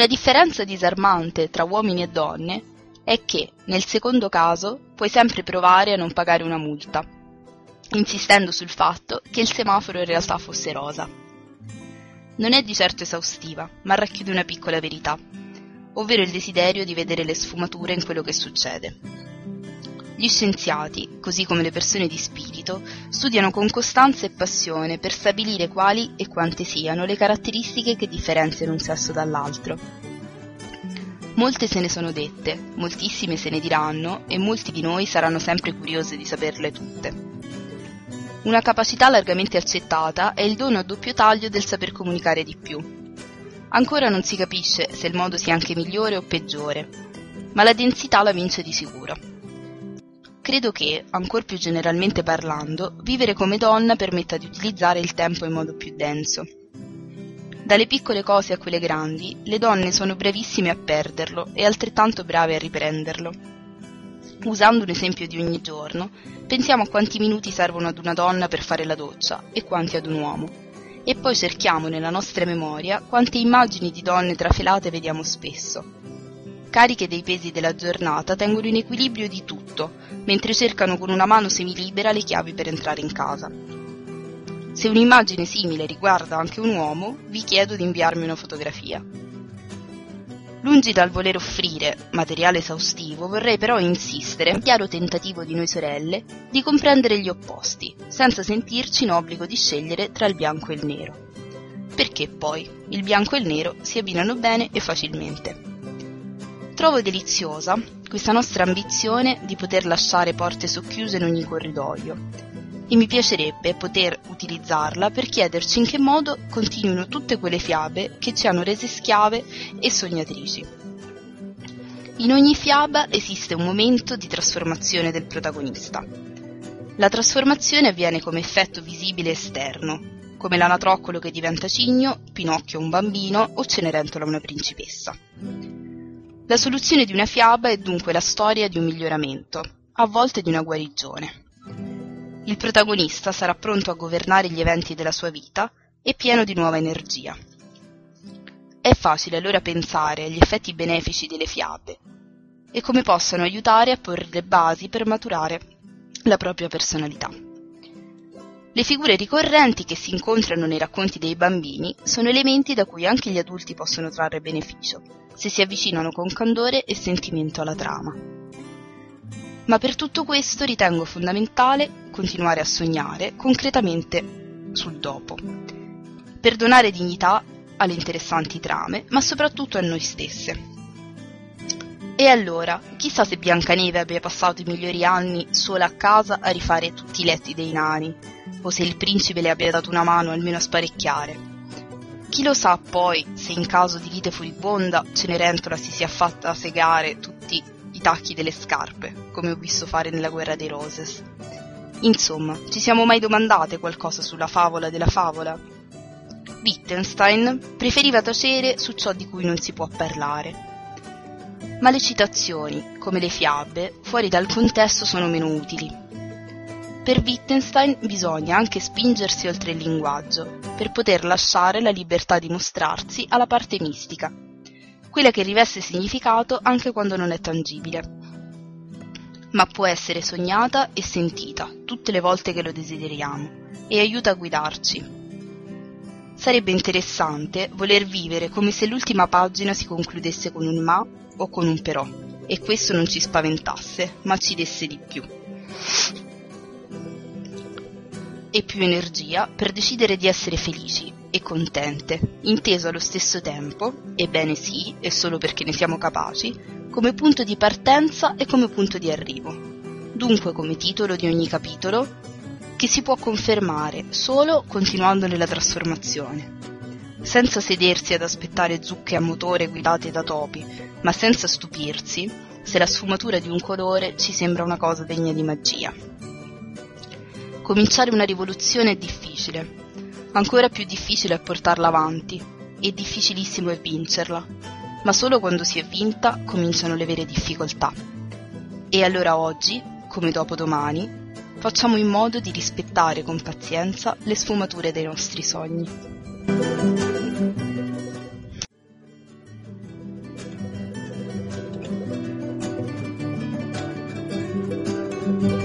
Una differenza disarmante tra uomini e donne è che, nel secondo caso, puoi sempre provare a non pagare una multa, insistendo sul fatto che il semaforo in realtà fosse rosa. Non è di certo esaustiva, ma racchiude una piccola verità, ovvero il desiderio di vedere le sfumature in quello che succede. Gli scienziati, così come le persone di spirito, studiano con costanza e passione per stabilire quali e quante siano le caratteristiche che differenziano un sesso dall'altro. Molte se ne sono dette, moltissime se ne diranno e molti di noi saranno sempre curiosi di saperle tutte. Una capacità largamente accettata è il dono a doppio taglio del saper comunicare di più. Ancora non si capisce se il modo sia anche migliore o peggiore, ma la densità la vince di sicuro. Credo che, ancor più generalmente parlando, vivere come donna permetta di utilizzare il tempo in modo più denso. Dalle piccole cose a quelle grandi, le donne sono bravissime a perderlo e altrettanto brave a riprenderlo. Usando un esempio di ogni giorno, pensiamo a quanti minuti servono ad una donna per fare la doccia e quanti ad un uomo, e poi cerchiamo nella nostra memoria quante immagini di donne trafelate vediamo spesso. Cariche dei pesi della giornata tengono in equilibrio di tutto, mentre cercano con una mano semilibera le chiavi per entrare in casa. Se un'immagine simile riguarda anche un uomo, vi chiedo di inviarmi una fotografia. Lungi dal voler offrire materiale esaustivo, vorrei però insistere, nel chiaro tentativo di noi sorelle, di comprendere gli opposti, senza sentirci in obbligo di scegliere tra il bianco e il nero. Perché poi il bianco e il nero si abbinano bene e facilmente. Trovo deliziosa questa nostra ambizione di poter lasciare porte socchiuse in ogni corridoio e mi piacerebbe poter utilizzarla per chiederci in che modo continuino tutte quelle fiabe che ci hanno rese schiave e sognatrici. In ogni fiaba esiste un momento di trasformazione del protagonista. La trasformazione avviene come effetto visibile esterno, come l'anatroccolo che diventa cigno, Pinocchio un bambino o Cenerentola una principessa. La soluzione di una fiaba è dunque la storia di un miglioramento, a volte di una guarigione. Il protagonista sarà pronto a governare gli eventi della sua vita e pieno di nuova energia. È facile allora pensare agli effetti benefici delle fiabe e come possano aiutare a porre le basi per maturare la propria personalità. Le figure ricorrenti che si incontrano nei racconti dei bambini sono elementi da cui anche gli adulti possono trarre beneficio, se si avvicinano con candore e sentimento alla trama. Ma per tutto questo ritengo fondamentale continuare a sognare concretamente sul dopo, per donare dignità alle interessanti trame, ma soprattutto a noi stesse. E allora, chissà se Biancaneve abbia passato i migliori anni sola a casa a rifare tutti i letti dei nani, o se il principe le abbia dato una mano almeno a sparecchiare. Chi lo sa poi se in caso di lite furibonda Cenerentola si sia fatta segare tutti i tacchi delle scarpe, come ho visto fare nella Guerra dei Roses. Insomma, ci siamo mai domandate qualcosa sulla favola della favola? Wittgenstein preferiva tacere su ciò di cui non si può parlare. Ma le citazioni, come le fiabe, fuori dal contesto sono meno utili. Per Wittgenstein bisogna anche spingersi oltre il linguaggio, per poter lasciare la libertà di mostrarsi alla parte mistica, quella che riveste significato anche quando non è tangibile, ma può essere sognata e sentita tutte le volte che lo desideriamo, e aiuta a guidarci. Sarebbe interessante voler vivere come se l'ultima pagina si concludesse con un ma o con un però, e questo non ci spaventasse, ma ci desse di più. E più energia per decidere di essere felici e contente, inteso allo stesso tempo, ebbene sì, e solo perché ne siamo capaci, come punto di partenza e come punto di arrivo. Dunque come titolo di ogni capitolo, che si può confermare solo continuando nella trasformazione, senza sedersi ad aspettare zucche a motore guidate da topi, ma senza stupirsi se la sfumatura di un colore ci sembra una cosa degna di magia. Cominciare una rivoluzione è difficile, ancora più difficile è portarla avanti, e difficilissimo è vincerla, ma solo quando si è vinta cominciano le vere difficoltà. E allora oggi, come dopodomani, facciamo in modo di rispettare con pazienza le sfumature dei nostri sogni. Ciao.